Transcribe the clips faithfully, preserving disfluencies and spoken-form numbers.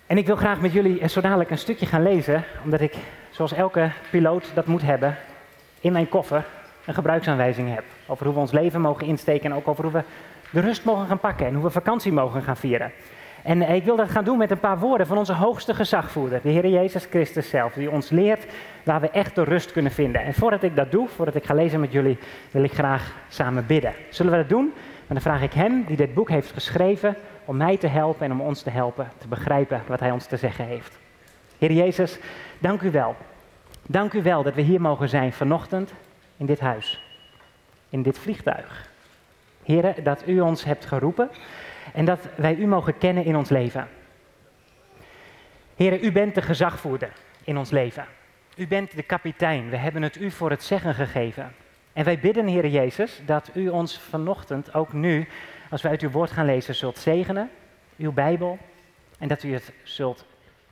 En ik wil graag met jullie zo dadelijk een stukje gaan lezen, omdat ik, zoals elke piloot dat moet hebben, in mijn koffer een gebruiksaanwijzing heb. Over hoe we ons leven mogen insteken en ook over hoe we de rust mogen gaan pakken en hoe we vakantie mogen gaan vieren. En ik wil dat gaan doen met een paar woorden van onze hoogste gezagvoerder, de Heer Jezus Christus zelf, die ons leert waar we echt de rust kunnen vinden. En voordat ik dat doe, voordat ik ga lezen met jullie, wil ik graag samen bidden. Zullen we dat doen? En dan vraag ik hem, die dit boek heeft geschreven, om mij te helpen en om ons te helpen te begrijpen wat hij ons te zeggen heeft. Heer Jezus, dank u wel. Dank u wel dat we hier mogen zijn vanochtend in dit huis, in dit vliegtuig. Heer, dat u ons hebt geroepen en dat wij u mogen kennen in ons leven. Heer, u bent de gezagvoerder in ons leven. U bent de kapitein. We hebben het u voor het zeggen gegeven. En wij bidden, Heer Jezus, dat u ons vanochtend, ook nu, als we uit uw woord gaan lezen, zult zegenen, uw Bijbel, en dat u het zult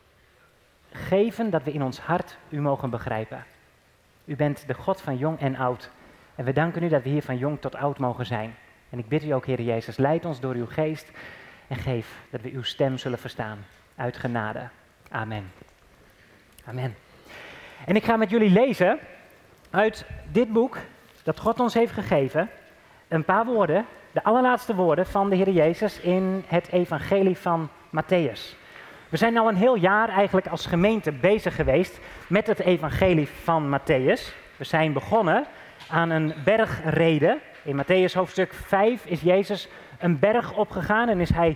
geven dat we in ons hart u mogen begrijpen. U bent de God van jong en oud. En we danken u dat we hier van jong tot oud mogen zijn. En ik bid u ook, Heer Jezus, leid ons door uw geest en geef dat we uw stem zullen verstaan. Uit genade. Amen. Amen. En ik ga met jullie lezen uit dit boek dat God ons heeft gegeven. Een paar woorden, de allerlaatste woorden van de Heer Jezus in het evangelie van Matthäus. We zijn nu een heel jaar eigenlijk als gemeente bezig geweest met het evangelie van Matthäus. We zijn begonnen aan een bergrede. In Matthäus hoofdstuk vijf is Jezus een berg opgegaan en is hij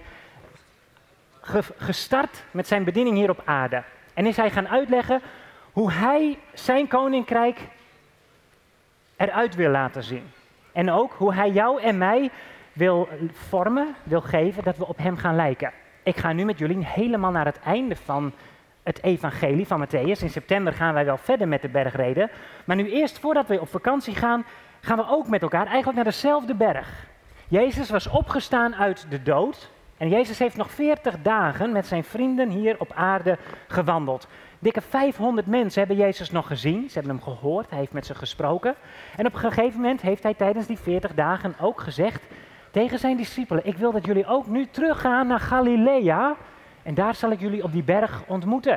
ge- gestart met zijn bediening hier op aarde. En is hij gaan uitleggen hoe hij zijn koninkrijk eruit wil laten zien. En ook hoe hij jou en mij wil vormen, wil geven, dat we op hem gaan lijken. Ik ga nu met jullie helemaal naar het einde van het evangelie van Matthäus. In september gaan wij wel verder met de bergrede. Maar nu eerst, voordat we op vakantie gaan, gaan we ook met elkaar eigenlijk naar dezelfde berg. Jezus was opgestaan uit de dood. En Jezus heeft nog veertig dagen met zijn vrienden hier op aarde gewandeld. Dikke vijfhonderd mensen hebben Jezus nog gezien. Ze hebben hem gehoord, hij heeft met ze gesproken. En op een gegeven moment heeft hij tijdens die veertig dagen ook gezegd tegen zijn discipelen: ik wil dat jullie ook nu teruggaan naar Galilea. En daar zal ik jullie op die berg ontmoeten.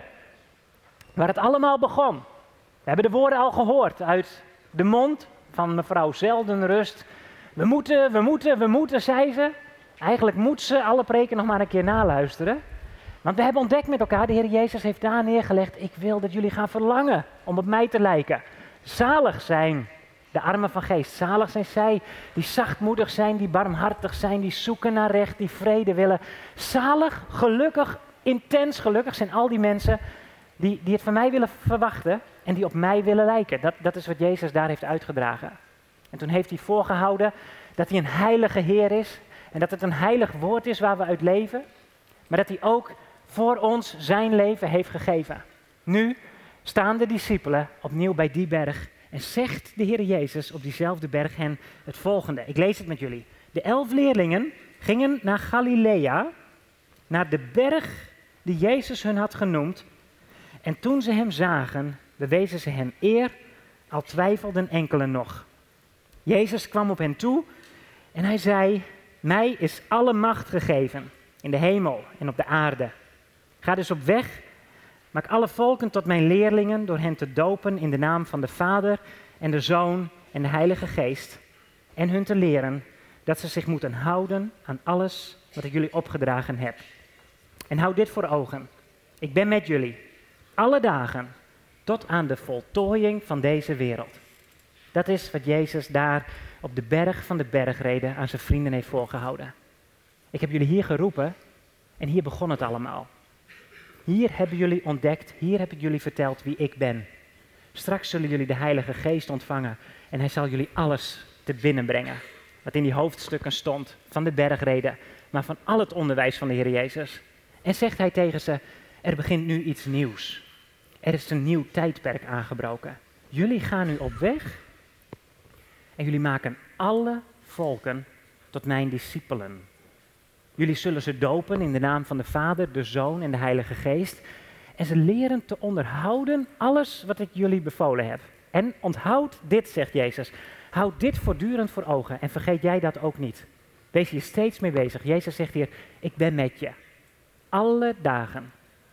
Waar het allemaal begon. We hebben de woorden al gehoord uit de mond van mevrouw Zeldenrust. We moeten, we moeten, we moeten, zei ze. Eigenlijk moet ze alle preken nog maar een keer naluisteren. Want we hebben ontdekt met elkaar, de Heer Jezus heeft daar neergelegd: ik wil dat jullie gaan verlangen om op mij te lijken. Zalig zijn de armen van geest. Zalig zijn zij die zachtmoedig zijn, die barmhartig zijn, die zoeken naar recht, die vrede willen. Zalig, gelukkig, intens gelukkig zijn al die mensen die, die het van mij willen verwachten en die op mij willen lijken. Dat, dat is wat Jezus daar heeft uitgedragen. En toen heeft hij voorgehouden dat hij een heilige Heer is en dat het een heilig woord is waar we uit leven. Maar dat hij ook voor ons zijn leven heeft gegeven. Nu staan de discipelen opnieuw bij die berg en zegt de Heer Jezus op diezelfde berg hen het volgende. Ik lees het met jullie. De elf leerlingen gingen naar Galilea, naar de berg die Jezus hun had genoemd. En toen ze hem zagen, bewezen ze hem eer, al twijfelden enkelen nog. Jezus kwam op hen toe en hij zei: mij is alle macht gegeven in de hemel en op de aarde. Ga dus op weg, maak alle volken tot mijn leerlingen door hen te dopen in de naam van de Vader en de Zoon en de Heilige Geest. En hun te leren dat ze zich moeten houden aan alles wat ik jullie opgedragen heb. En houd dit voor ogen. Ik ben met jullie alle dagen tot aan de voltooiing van deze wereld. Dat is wat Jezus daar op de berg van de bergrede aan zijn vrienden heeft voorgehouden. Ik heb jullie hier geroepen en hier begon het allemaal. Hier hebben jullie ontdekt, hier heb ik jullie verteld wie ik ben. Straks zullen jullie de Heilige Geest ontvangen en hij zal jullie alles te binnen brengen. Wat in die hoofdstukken stond van de bergrede, maar van al het onderwijs van de Heer Jezus. En zegt hij tegen ze: er begint nu iets nieuws. Er is een nieuw tijdperk aangebroken. Jullie gaan nu op weg en jullie maken alle volken tot mijn discipelen. Jullie zullen ze dopen in de naam van de Vader, de Zoon en de Heilige Geest. En ze leren te onderhouden alles wat ik jullie bevolen heb. En onthoud dit, zegt Jezus. Houd dit voortdurend voor ogen en vergeet jij dat ook niet. Wees hier steeds mee bezig. Jezus zegt hier: ik ben met je. Alle dagen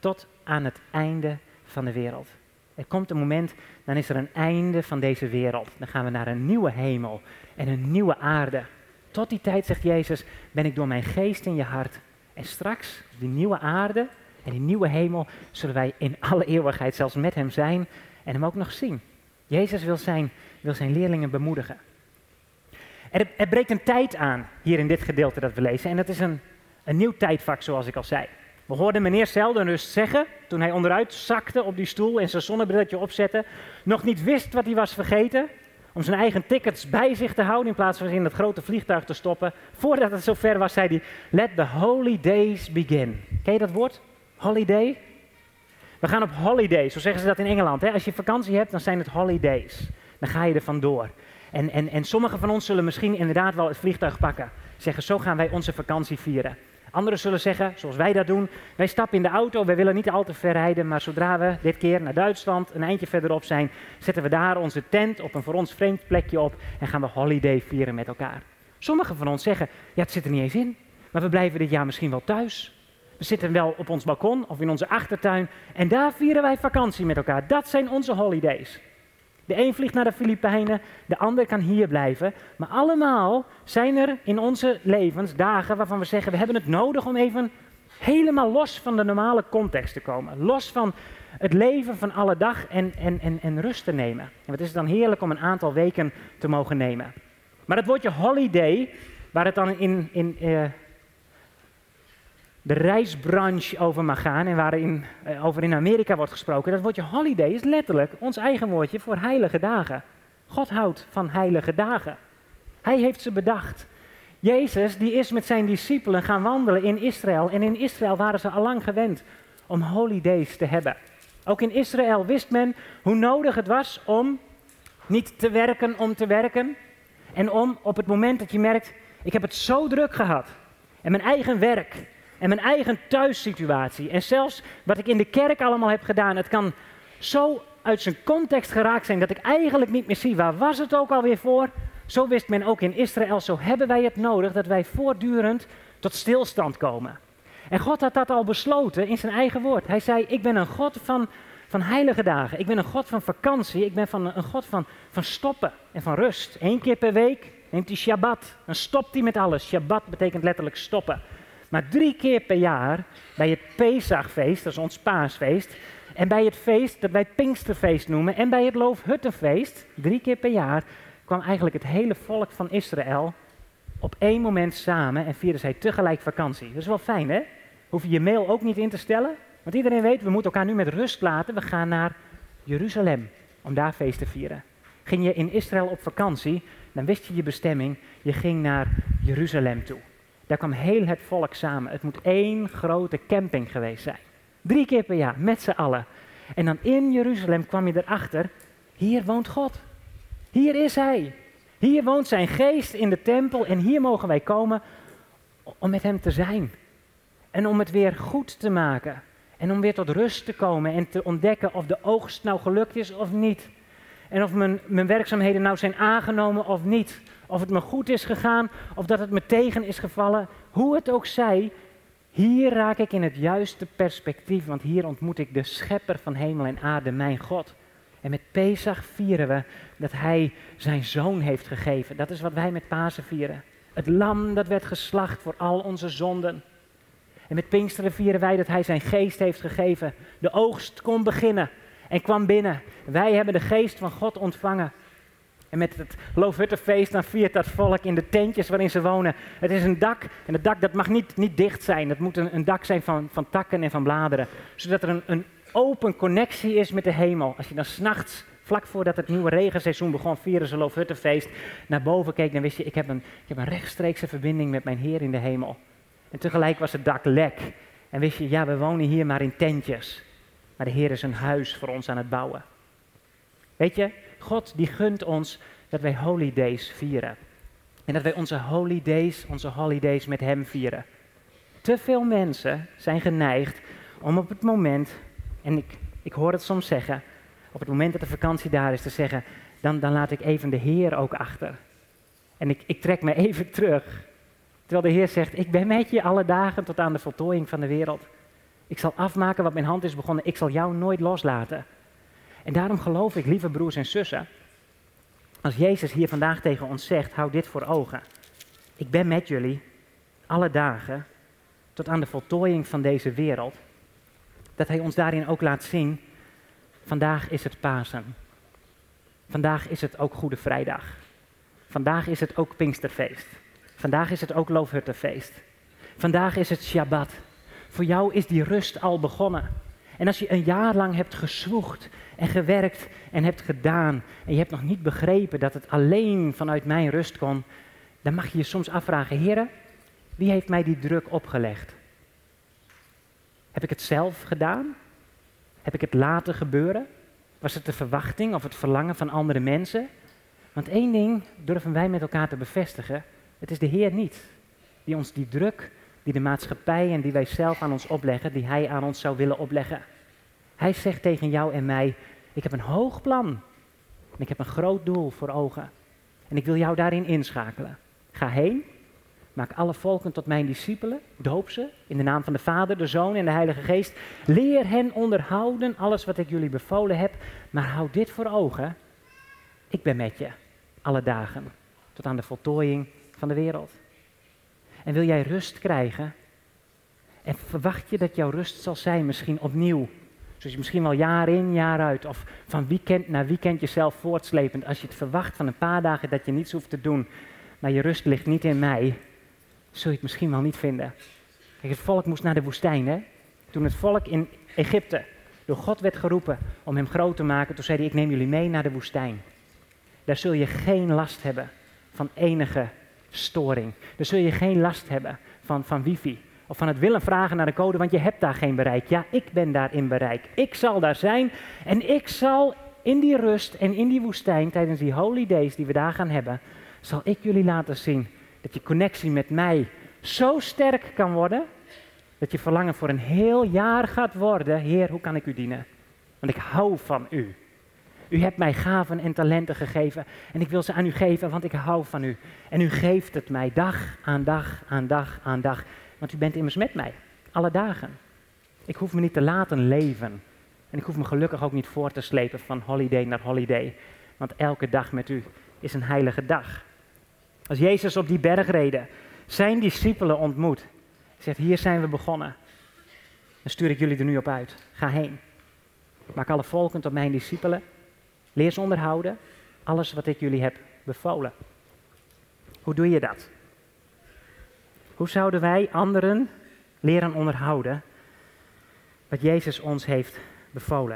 tot aan het einde van de wereld. Er komt een moment, dan is er een einde van deze wereld. Dan gaan we naar een nieuwe hemel en een nieuwe aarde. Tot die tijd, zegt Jezus, ben ik door mijn geest in je hart. En straks, die nieuwe aarde en die nieuwe hemel, zullen wij in alle eeuwigheid zelfs met hem zijn en hem ook nog zien. Jezus wil zijn, wil zijn leerlingen bemoedigen. Er, er breekt een tijd aan hier in dit gedeelte dat we lezen. En dat is een, een nieuw tijdvak, zoals ik al zei. We hoorden meneer Seldenrust zeggen, toen hij onderuit zakte op die stoel en zijn zonnebrilletje opzette, nog niet wist wat hij was vergeten, om zijn eigen tickets bij zich te houden in plaats van in dat grote vliegtuig te stoppen. Voordat het zover was, zei hij, let the holy days begin. Ken je dat woord? Holiday? We gaan op holiday, zo zeggen ze dat in Engeland. Hè? Als je vakantie hebt, dan zijn het holidays. Dan ga je er vandoor. En, en, en sommigen van ons zullen misschien inderdaad wel het vliegtuig pakken. Zeggen, zo gaan wij onze vakantie vieren. Anderen zullen zeggen, zoals wij dat doen, wij stappen in de auto, wij willen niet al te ver rijden, maar zodra we dit keer naar Duitsland een eindje verderop zijn, zetten we daar onze tent op een voor ons vreemd plekje op en gaan we holiday vieren met elkaar. Sommigen van ons zeggen, ja, het zit er niet eens in, maar we blijven dit jaar misschien wel thuis. We zitten wel op ons balkon of in onze achtertuin en daar vieren wij vakantie met elkaar. Dat zijn onze holidays. De een vliegt naar de Filipijnen, de ander kan hier blijven. Maar allemaal zijn er in onze levens dagen waarvan we zeggen, we hebben het nodig om even helemaal los van de normale context te komen. Los van het leven van alle dag en, en, en, en rust te nemen. En wat is het dan heerlijk om een aantal weken te mogen nemen. Maar het woordje holiday, waar het dan in, in uh, de reisbranche over mag gaan en waarin uh, over in Amerika wordt gesproken, dat woordje holiday is letterlijk ons eigen woordje voor heilige dagen. God houdt van heilige dagen. Hij heeft ze bedacht. Jezus die is met zijn discipelen gaan wandelen in Israël en in Israël waren ze allang gewend om holidays te hebben. Ook in Israël wist men hoe nodig het was om niet te werken om te werken en om op het moment dat je merkt, ik heb het zo druk gehad en mijn eigen werk en mijn eigen thuissituatie en zelfs wat ik in de kerk allemaal heb gedaan, het kan zo uit zijn context geraakt zijn dat ik eigenlijk niet meer zie, waar was het ook alweer voor? Zo wist men ook in Israël, zo hebben wij het nodig dat wij voortdurend tot stilstand komen. En God had dat al besloten in zijn eigen woord. Hij zei, ik ben een God van, van heilige dagen, ik ben een God van vakantie, ik ben van, een God van, van stoppen en van rust. Eén keer per week neemt hij Shabbat, dan stopt hij met alles. Shabbat betekent letterlijk stoppen. Maar drie keer per jaar, bij het Pesachfeest, dat is ons paasfeest, en bij het feest dat wij het Pinksterfeest noemen, en bij het Loofhuttenfeest, drie keer per jaar, kwam eigenlijk het hele volk van Israël op één moment samen en vierden zij tegelijk vakantie. Dat is wel fijn, hè? Hoef je je mail ook niet in te stellen, want iedereen weet, we moeten elkaar nu met rust laten. We gaan naar Jeruzalem om daar feest te vieren. Ging je in Israël op vakantie, dan wist je je bestemming, je ging naar Jeruzalem toe. Daar kwam heel het volk samen. Het moet één grote camping geweest zijn. Drie keer per jaar, met z'n allen. En dan in Jeruzalem kwam je erachter, hier woont God. Hier is Hij. Hier woont zijn geest in de tempel en hier mogen wij komen om met hem te zijn. En om het weer goed te maken. En om weer tot rust te komen en te ontdekken of de oogst nou gelukt is of niet. En of mijn, mijn werkzaamheden nou zijn aangenomen of niet. Of het me goed is gegaan of dat het me tegen is gevallen. Hoe het ook zij, hier raak ik in het juiste perspectief. Want hier ontmoet ik de schepper van hemel en aarde, mijn God. En met Pesach vieren we dat Hij zijn zoon heeft gegeven. Dat is wat wij met Pasen vieren. Het lam dat werd geslacht voor al onze zonden. En met Pinksteren vieren wij dat Hij zijn geest heeft gegeven. De oogst kon beginnen en kwam binnen. Wij hebben de geest van God ontvangen. En met het Loofhuttenfeest dan viert dat volk in de tentjes waarin ze wonen. Het is een dak en het dak dat mag niet, niet dicht zijn. Het moet een, een dak zijn van, van takken en van bladeren. Zodat er een, een open connectie is met de hemel. Als je dan 's nachts, vlak voordat het nieuwe regenseizoen begon, vieren ze Loofhuttenfeest, naar boven keek, dan wist je, ik heb, een, ik heb een rechtstreekse verbinding met mijn Heer in de hemel. En tegelijk was het dak lek. En wist je, ja, we wonen hier maar in tentjes. Maar de Heer is een huis voor ons aan het bouwen. Weet je, God die gunt ons dat wij holidays vieren. En dat wij onze holidays, onze holidays met Hem vieren. Te veel mensen zijn geneigd om op het moment, en ik, ik hoor het soms zeggen, op het moment dat de vakantie daar is te zeggen, dan, dan laat ik even de Heer ook achter. En ik, ik trek me even terug. Terwijl de Heer zegt, ik ben met je alle dagen tot aan de voltooiing van de wereld. Ik zal afmaken wat mijn hand is begonnen. Ik zal jou nooit loslaten. En daarom geloof ik, lieve broers en zussen, als Jezus hier vandaag tegen ons zegt, hou dit voor ogen. Ik ben met jullie alle dagen tot aan de voltooiing van deze wereld. Dat hij ons daarin ook laat zien, vandaag is het Pasen. Vandaag is het ook Goede Vrijdag. Vandaag is het ook Pinksterfeest. Vandaag is het ook Loofhuttenfeest. Vandaag is het Shabbat. Voor jou is die rust al begonnen. En als je een jaar lang hebt gezwoegd en gewerkt en hebt gedaan en je hebt nog niet begrepen dat het alleen vanuit mijn rust kon, dan mag je je soms afvragen, Heere, wie heeft mij die druk opgelegd? Heb ik het zelf gedaan? Heb ik het laten gebeuren? Was het de verwachting of het verlangen van andere mensen? Want één ding durven wij met elkaar te bevestigen, het is de Heer niet die ons die druk, die de maatschappij en die wij zelf aan ons opleggen, die Hij aan ons zou willen opleggen. Hij zegt tegen jou en mij, ik heb een hoog plan en ik heb een groot doel voor ogen. En ik wil jou daarin inschakelen. Ga heen, maak alle volken tot mijn discipelen, doop ze in de naam van de Vader, de Zoon en de Heilige Geest. Leer hen onderhouden alles wat ik jullie bevolen heb, maar houd dit voor ogen. Ik ben met je, alle dagen, tot aan de voltooiing van de wereld. En wil jij rust krijgen? En verwacht je dat jouw rust zal zijn misschien opnieuw? Zoals je misschien wel jaar in, jaar uit, of van weekend naar weekend jezelf voortslepend. Als je het verwacht van een paar dagen dat je niets hoeft te doen, maar je rust ligt niet in mij, zul je het misschien wel niet vinden. Kijk, het volk moest naar de woestijn, hè? Toen het volk in Egypte door God werd geroepen om hem groot te maken, toen zei hij, ik neem jullie mee naar de woestijn. Daar zul je geen last hebben van enige storing. Daar zul je geen last hebben van, van wifi. Of van het willen vragen naar de code, want je hebt daar geen bereik. Ja, ik ben daar in bereik. Ik zal daar zijn en ik zal in die rust en in die woestijn, tijdens die holy days die we daar gaan hebben, zal ik jullie laten zien dat je connectie met mij zo sterk kan worden, dat je verlangen voor een heel jaar gaat worden. Heer, hoe kan ik u dienen? Want ik hou van u. U hebt mij gaven en talenten gegeven en ik wil ze aan u geven, want ik hou van u. En u geeft het mij dag aan dag aan dag aan dag. Want u bent immers met mij, alle dagen. Ik hoef me niet te laten leven. En ik hoef me gelukkig ook niet voor te slepen van holiday naar holiday. Want elke dag met u is een heilige dag. Als Jezus op die bergreden zijn discipelen ontmoet, zegt, hier zijn we begonnen. Dan stuur ik jullie er nu op uit. Ga heen. Maak alle volken tot mijn discipelen. Leer ze onderhouden. Alles wat ik jullie heb bevolen. Hoe doe je dat? Hoe zouden wij anderen leren onderhouden wat Jezus ons heeft bevolen?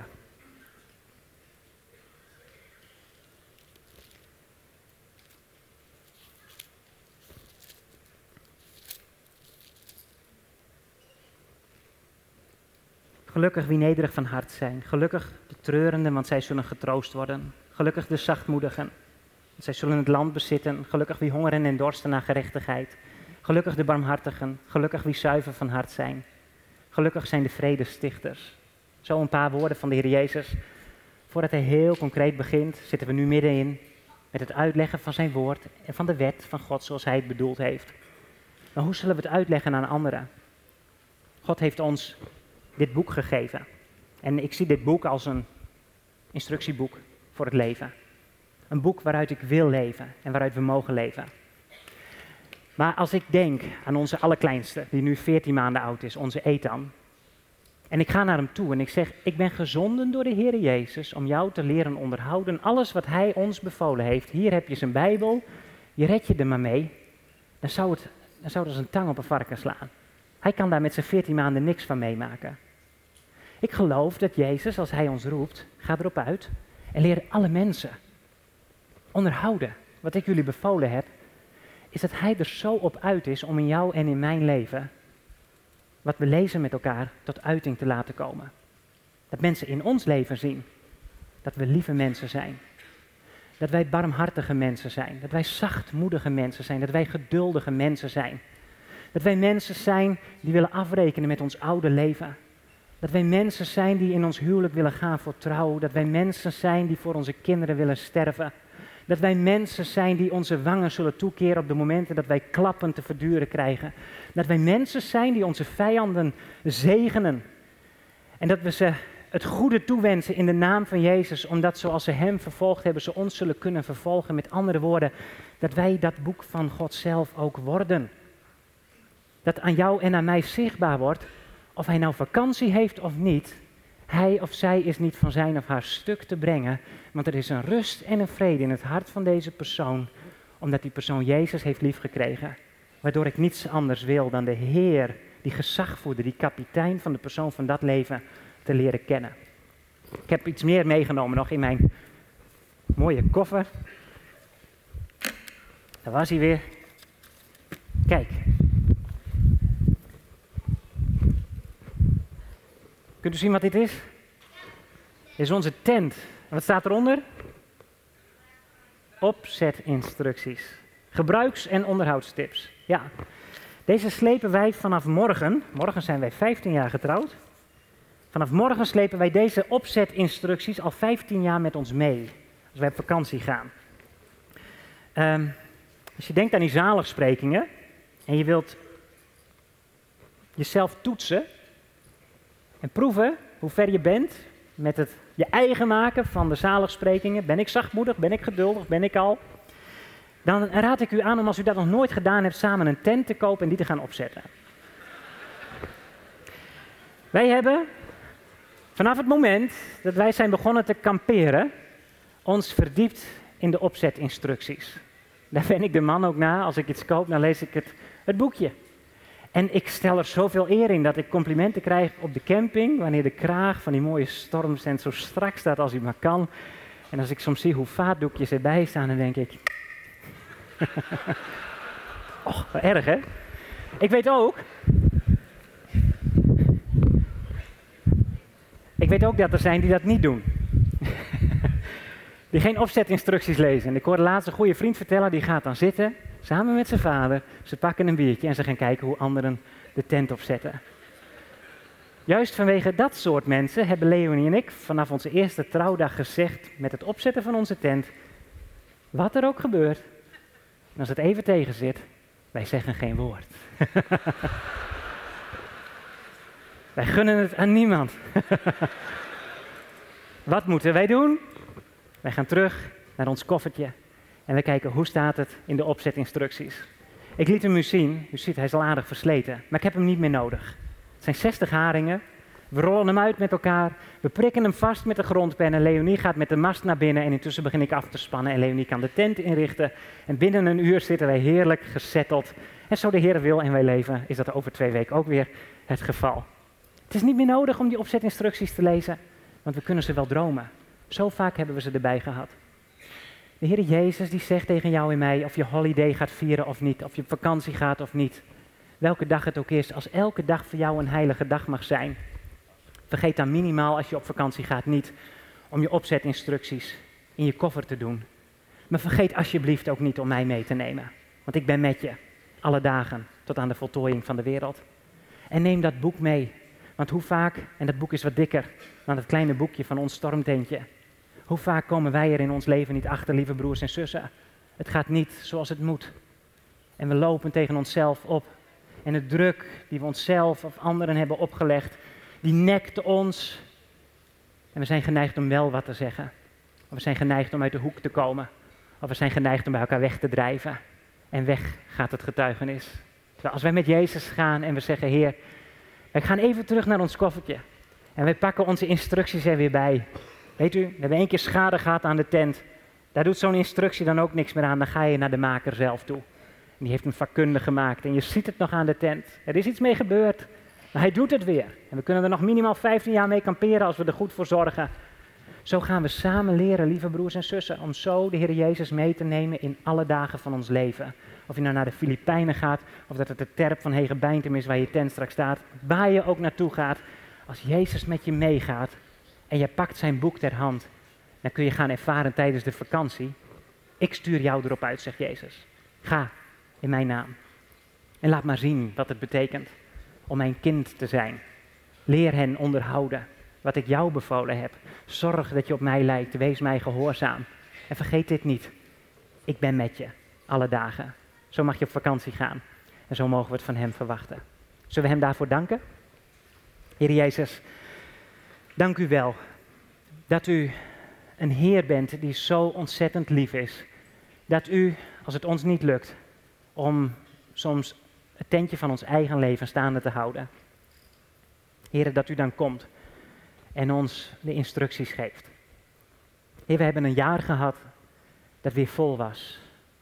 Gelukkig wie nederig van hart zijn. Gelukkig de treurenden, want zij zullen getroost worden. Gelukkig de zachtmoedigen, want zij zullen het land bezitten. Gelukkig wie hongeren en dorsten naar gerechtigheid. Gelukkig de barmhartigen, gelukkig wie zuiver van hart zijn. Gelukkig zijn de vredestichters. Zo een paar woorden van de Heer Jezus. Voordat hij heel concreet begint, zitten we nu middenin met het uitleggen van zijn woord en van de wet van God zoals hij het bedoeld heeft. Maar hoe zullen we het uitleggen aan anderen? God heeft ons dit boek gegeven. En ik zie dit boek als een instructieboek voor het leven. Een boek waaruit ik wil leven en waaruit we mogen leven. Maar als ik denk aan onze allerkleinste, die nu veertien maanden oud is, onze Ethan. En ik ga naar hem toe en ik zeg, ik ben gezonden door de Heer Jezus om jou te leren onderhouden. Alles wat hij ons bevolen heeft. Hier heb je zijn Bijbel, je red je er maar mee. Dan zou het, dan zou het als een tang op een varken slaan. Hij kan daar met zijn veertien maanden niks van meemaken. Ik geloof dat Jezus, als hij ons roept, ga erop uit en leer alle mensen onderhouden wat ik jullie bevolen heb. Is dat hij er zo op uit is om in jou en in mijn leven, wat we lezen met elkaar, tot uiting te laten komen. Dat mensen in ons leven zien dat we lieve mensen zijn. Dat wij barmhartige mensen zijn. Dat wij zachtmoedige mensen zijn. Dat wij geduldige mensen zijn. Dat wij mensen zijn die willen afrekenen met ons oude leven. Dat wij mensen zijn die in ons huwelijk willen gaan voor trouw. Dat wij mensen zijn die voor onze kinderen willen sterven. Dat wij mensen zijn die onze wangen zullen toekeren op de momenten dat wij klappen te verduren krijgen. Dat wij mensen zijn die onze vijanden zegenen En dat we ze het goede toewensen in de naam van Jezus, omdat zoals ze hem vervolgd hebben, ze ons zullen kunnen vervolgen. Met andere woorden, dat wij dat boek van God zelf ook worden. Dat aan jou en aan mij zichtbaar wordt, of hij nou vakantie heeft of niet. Hij of zij is niet van zijn of haar stuk te brengen, want er is een rust en een vrede in het hart van deze persoon, omdat die persoon Jezus heeft liefgekregen. Waardoor ik niets anders wil dan de Heer, die gezagvoerder, die kapitein van de persoon van dat leven, te leren kennen. Ik heb iets meer meegenomen nog in mijn mooie koffer. Daar was hij weer. Kijk. Kunt u zien wat dit is? Dit is onze tent. En wat staat eronder? Opzetinstructies. Gebruiks- en onderhoudstips. Ja, deze slepen wij vanaf morgen. Morgen zijn wij vijftien jaar getrouwd. Vanaf morgen slepen wij deze opzetinstructies al vijftien jaar met ons mee. Als wij op vakantie gaan. Um, als je denkt aan die zaligsprekingen en je wilt jezelf toetsen en proeven hoe ver je bent met het je eigen maken van de zaligsprekingen. Ben ik zachtmoedig? Ben ik geduldig? Ben ik al? Dan raad ik u aan om, als u dat nog nooit gedaan hebt, samen een tent te kopen en die te gaan opzetten. Wij hebben vanaf het moment dat wij zijn begonnen te kamperen, ons verdiept in de opzetinstructies. Daar ben ik de man ook na. Als ik iets koop, dan lees ik het, het boekje. En ik stel er zoveel eer in dat ik complimenten krijg op de camping, wanneer de kraag van die mooie stormtent zo strak staat als hij maar kan. En als ik soms zie hoe vaatdoekjes erbij staan, dan denk ik... Och, wat erg hè? Ik weet ook... Ik weet ook dat er zijn die dat niet doen. Die geen opzetinstructies lezen. En ik hoorde laatst een goede vriend vertellen, die gaat dan zitten, samen met zijn vader. Ze pakken een biertje en ze gaan kijken hoe anderen de tent opzetten. Juist vanwege dat soort mensen hebben Leonie en ik vanaf onze eerste trouwdag gezegd met het opzetten van onze tent, wat er ook gebeurt, en als het even tegen zit, wij zeggen geen woord. Wij gunnen het aan niemand. Wat moeten wij doen? Wij gaan terug naar ons koffertje en we kijken hoe staat het in de opzetinstructies. Ik liet hem u zien, u ziet hij is al aardig versleten, maar ik heb hem niet meer nodig. Het zijn zestig haringen, we rollen hem uit met elkaar, we prikken hem vast met de grondpen en Leonie gaat met de mast naar binnen en intussen begin ik af te spannen en Leonie kan de tent inrichten en binnen een uur zitten wij heerlijk gezetteld. En zo de Heer wil en wij leven, is dat over twee weken ook weer het geval. Het is niet meer nodig om die opzetinstructies te lezen, want we kunnen ze wel dromen. Zo vaak hebben we ze erbij gehad. De Heer Jezus die zegt tegen jou en mij of je holiday gaat vieren of niet, of je op vakantie gaat of niet. Welke dag het ook is, als elke dag voor jou een heilige dag mag zijn. Vergeet dan minimaal als je op vakantie gaat niet om je opzetinstructies in je koffer te doen. Maar vergeet alsjeblieft ook niet om mij mee te nemen. Want ik ben met je, alle dagen, tot aan de voltooiing van de wereld. En neem dat boek mee. Want hoe vaak, en dat boek is wat dikker dan het kleine boekje van ons stormtentje. Hoe vaak komen wij er in ons leven niet achter, lieve broers en zussen. Het gaat niet zoals het moet. En we lopen tegen onszelf op. En de druk die we onszelf of anderen hebben opgelegd, die nekt ons. En we zijn geneigd om wel wat te zeggen. Of we zijn geneigd om uit de hoek te komen. Of we zijn geneigd om bij elkaar weg te drijven. En weg gaat het getuigenis. Terwijl als wij met Jezus gaan en we zeggen, Heer, wij gaan even terug naar ons koffertje. En wij pakken onze instructies er weer bij. Weet u, we hebben één keer schade gehad aan de tent. Daar doet zo'n instructie dan ook niks meer aan. Dan ga je naar de maker zelf toe. En die heeft hem vakkundig gemaakt. En je ziet het nog aan de tent. Er is iets mee gebeurd. Maar hij doet het weer. En we kunnen er nog minimaal vijftien jaar mee kamperen als we er goed voor zorgen. Zo gaan we samen leren, lieve broers en zussen, om zo de Heer Jezus mee te nemen in alle dagen van ons leven. Of je nou naar de Filipijnen gaat, of dat het de terp van Hegebeintem is waar je tent straks staat. Waar je ook naartoe gaat. Als Jezus met je meegaat en je pakt zijn boek ter hand, dan kun je gaan ervaren tijdens de vakantie. Ik stuur jou erop uit, zegt Jezus. Ga in mijn naam. En laat maar zien wat het betekent om mijn kind te zijn. Leer hen onderhouden wat ik jou bevolen heb. Zorg dat je op mij lijkt. Wees mij gehoorzaam. En vergeet dit niet. Ik ben met je alle dagen. Zo mag je op vakantie gaan. En zo mogen we het van hem verwachten. Zullen we hem daarvoor danken? Heer Jezus, Dank u wel dat u een Heer bent die zo ontzettend lief is. Dat u, als het ons niet lukt, om soms het tentje van ons eigen leven staande te houden. Heer, dat u dan komt en ons de instructies geeft. Heer, we hebben een jaar gehad dat weer vol was.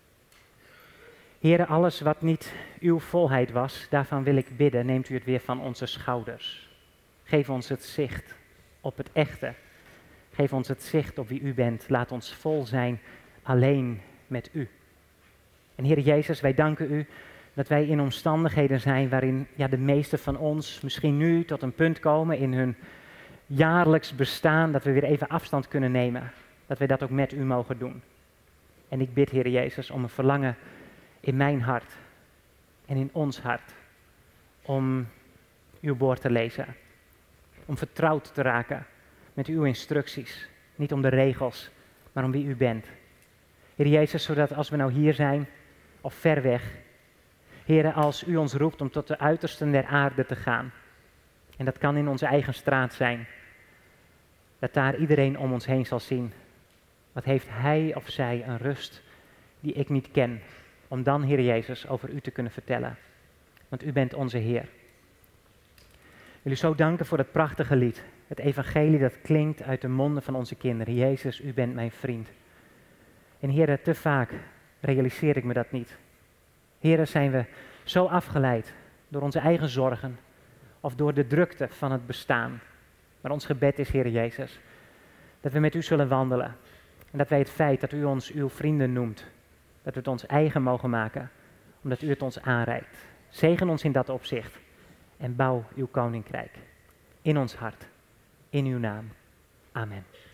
Heer, alles wat niet uw volheid was, daarvan wil ik bidden, neemt u het weer van onze schouders. Geef ons het zicht op het echte. Geef ons het zicht op wie u bent. Laat ons vol zijn alleen met u. En Heer Jezus, wij danken u dat wij in omstandigheden zijn waarin ja, de meesten van ons misschien nu tot een punt komen in hun jaarlijks bestaan, dat we weer even afstand kunnen nemen. Dat wij dat ook met u mogen doen. En ik bid, Heer Jezus, om een verlangen in mijn hart en in ons hart om uw woord te lezen. Om vertrouwd te raken met uw instructies. Niet om de regels, maar om wie u bent. Heer Jezus, zodat als we nou hier zijn of ver weg, Heer, als u ons roept om tot de uitersten der aarde te gaan, en dat kan in onze eigen straat zijn, dat daar iedereen om ons heen zal zien. Wat heeft hij of zij een rust die ik niet ken, om dan, Heer Jezus, over u te kunnen vertellen. Want u bent onze Heer. Ik wil u zo danken voor het prachtige lied. Het evangelie dat klinkt uit de monden van onze kinderen. Jezus, u bent mijn vriend. En Heer, te vaak realiseer ik me dat niet. Heer, zijn we zo afgeleid door onze eigen zorgen of door de drukte van het bestaan. Maar ons gebed is, Heer Jezus, dat we met u zullen wandelen. En dat wij het feit dat u ons uw vrienden noemt, dat we het ons eigen mogen maken, omdat u het ons aanreikt. Zegen ons in dat opzicht en bouw uw koninkrijk in ons hart, in uw naam. Amen.